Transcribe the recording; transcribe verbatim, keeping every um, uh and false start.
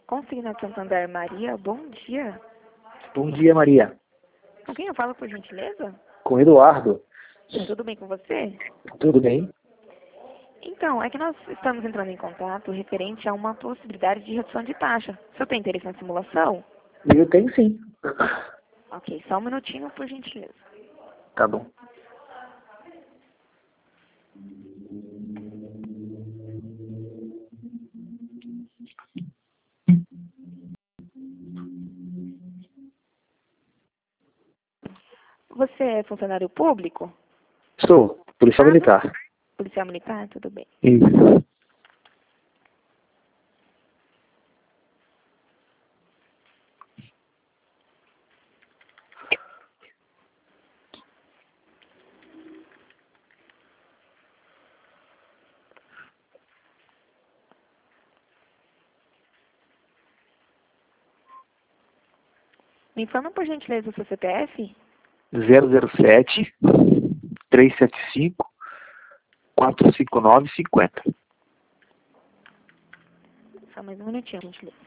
Consignado Santander, Maria, bom dia. Bom dia, Maria. Com quem eu falo, por gentileza? Com Eduardo. Tudo bem com você? Tudo bem? Então, é que nós estamos entrando em contato referente a uma possibilidade de redução de taxa. O senhor tem interesse na simulação? Eu tenho sim. Ok, só um minutinho, por gentileza. Tá bom. Você é funcionário público? Sou policial Ah, militar. policial militar? Tudo bem. Isso. Me informa, por gentileza, o seu C P F? zero zero sete, três sete cinco, quatro cinco nove cinco zero. Só mais um minutinho, por gentileza.